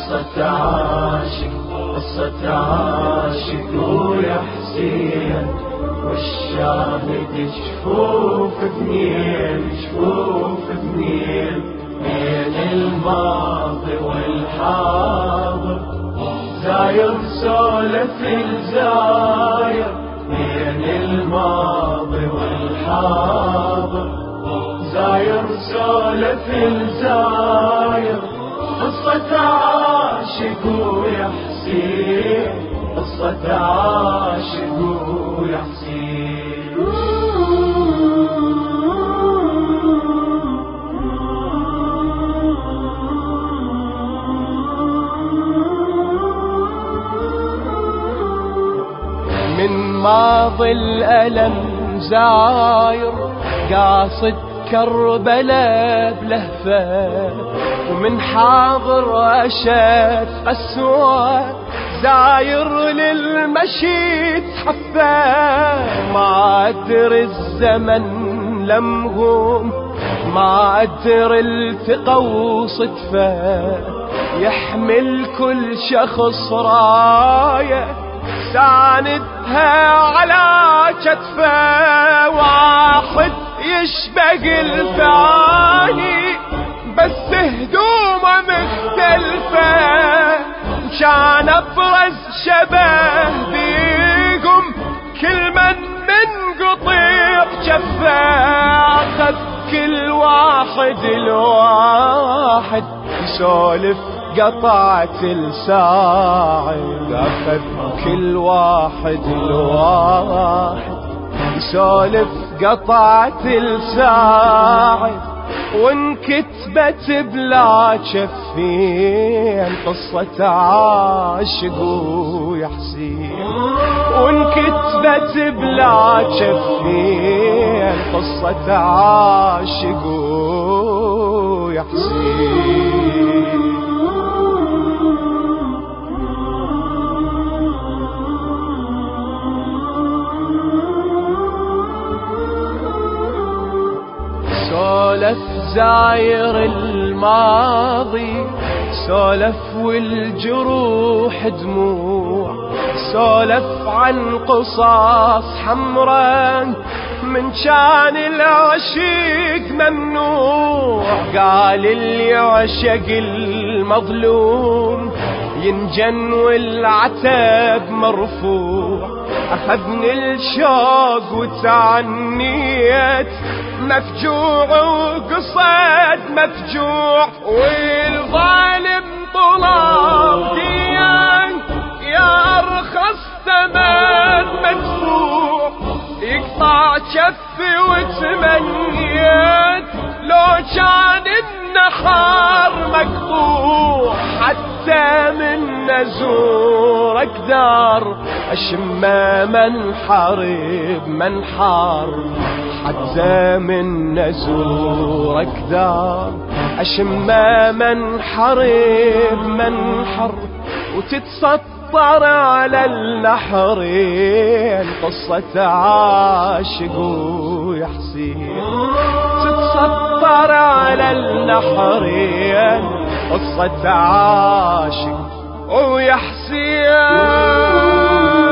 قصة عاشق قصة عاشق ويا حسين، والشاهد جفوف اثنين جفوف اثنين، بين الماضي والحاضر زاير سولف الزاير، بين الماضي والحاضر زاير سولف الزاير. قصة عاشق ويا حسين، قصة عاشق ويا حسين. من ماضي الألم زاير قاصد كربلاء بلهفة، ومن حاضر أشد قسوة زاير للمشي تحفة. ما أدري الزمن لمهم، ما أدري التقوا صدفة، يحمل كل شخص راية ساندها على كتفه. واحد يشبه الثاني بس هدومه مختلفة، كان أبرز شبه بيكم كل من قطيع جفه. أخذ كل واحد الواحد يسولف قطعة الساعد، أخذ كل واحد الواحد يسولف قطعة الساعد، وانكتبت بلا شفين قصة عاشق ويا حسين، وانكتبت بلا شفين قصة عاشق ويا حسين. سولف زاير الماضي سولف والجروح دموع، سولف عن قصاص حمراء من كان العشيق ممنوع. قال اللي عشق المظلوم ينجن والعتاب مرفوع. أخذني الشوق وتعنيت مفجوع وقصد مفجوع، والظالم طلب ديان يا أرخص ثمن مدفوع. يقطع شفي وتمنيت لو كان النحار مقطوع، حتى من نزورك دار أشم منحر بمنحر، حتى من نزورك دار أشم منحر بمنحر، وتتسطر على النحرين قصة عاشق ويا حسين، تتسطر على النحرين قصة عاشق ويا حسين.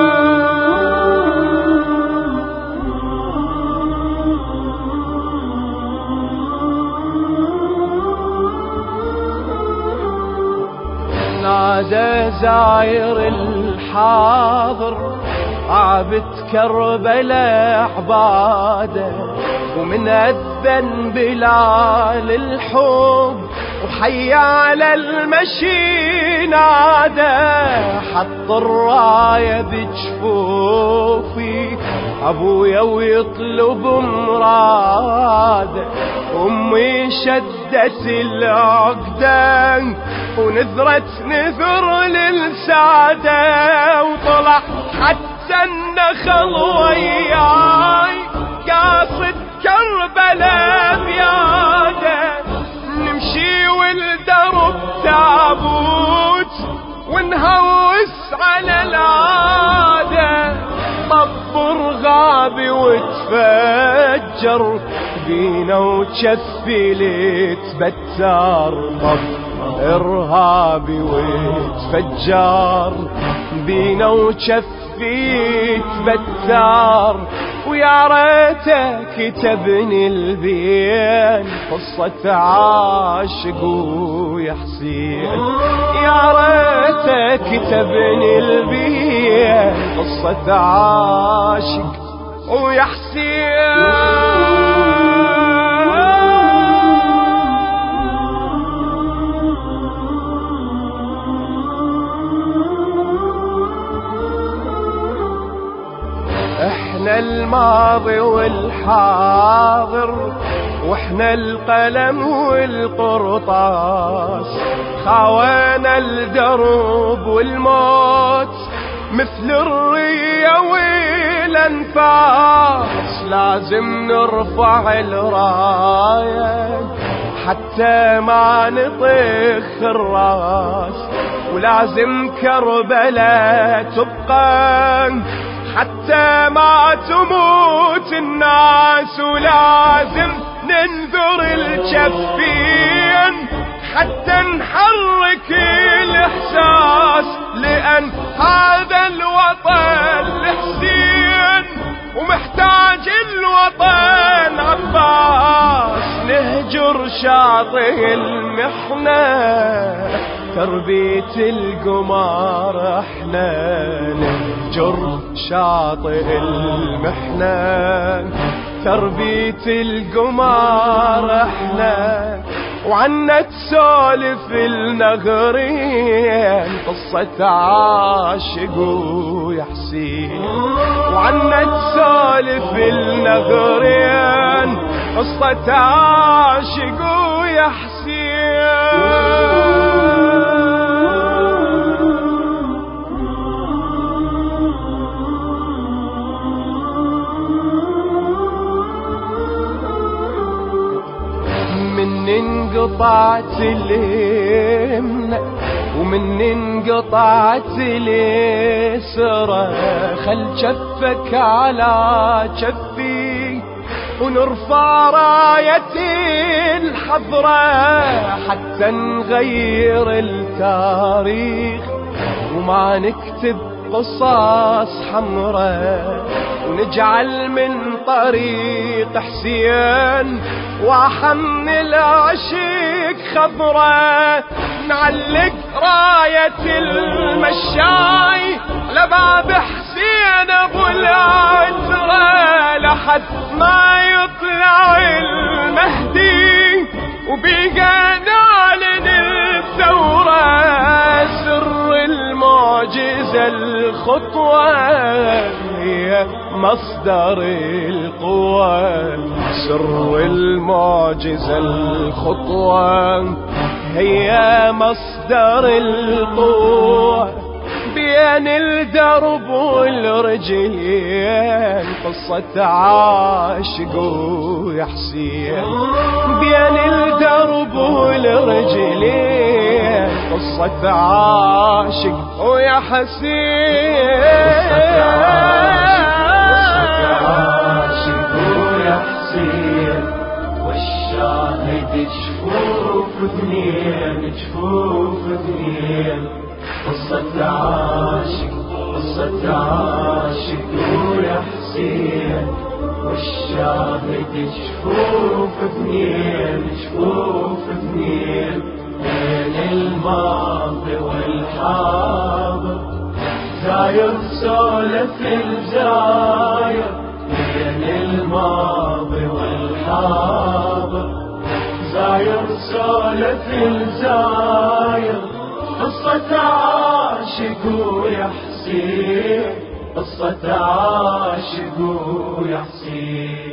نادى زاير الحاضر عابد كربلاء عباده، ومن أذن بلال الحب وحي على المشي نادى. حط الراية بجفوفي أبويا ويطلب مراده، أمي شدت العقدة ونذرت نذر للسادة، وطلع حتى النخل وياي قاصد كربلاء بياده. نمشي والدرب تابوت ونهوس على العادة، طبر غابي وتفجر بينا وتشفي لتبتر، إرهابي وتفجر بينا وشفيت بتار، ويا ريته كتبني البين قصة عاشق ويا حسين، يا ريته كتبني البين قصة عاشق ويا حسين. احنا الماضي والحاضر، واحنا القلم والقرطاس، خاوينا الدرب والموت مثل الرية والانفاس، لازم نرفع الراية حتى ما نطخ الراس، ولازم كربلاء تبقى حتى ما تموت الناس، ولازم ننذر الجفين حتى نحرك الإحساس، لأن هذا الوطن لحسين ومحتاج الوطن عباس. نهجر شاطئ المحنة تربية القمار، احنا نهجر شاطئ المحنة تربية القمار احنا، وعنا تسولف النغرين قصة عاشق ويا حسين، وعنا تسولف النغرين قصة عاشق ويا حسين. من انقطعت اليمنى ومن انقطعت اليسرى، خل جفك على جفي ونرفع راية الحضرة، حتى نغير التاريخ وما نكتب قصص حمراء، ونجعل من طريق حسين وحمل العشيق خضرة، نعلق راية المشاي لباب حسين ابو العترة، لحد ما يطلع المهدي وبيقى نعلن الثورة. سر المعجزة الخطوة هي مصدر القوة، سر المعجزة الخطوة هي مصدر القوة، بين الدرب والرجلين قصة عاشق ويا حسين، بين الدرب والرجلين قصة عاشق ويا حسين، والشاهد جفوف اثنين جفوف اثنين، قصة عاشق قصة عاشق ويا حسين، والشاهد جفوف اثنين جفوف اثنين، بين الماضي والحاضر زاير سولف الزاير، بين الماضي والحاضر زاير سولف الزاير، قصة عاشق ويا حسين، قصة عاشق ويا حسين.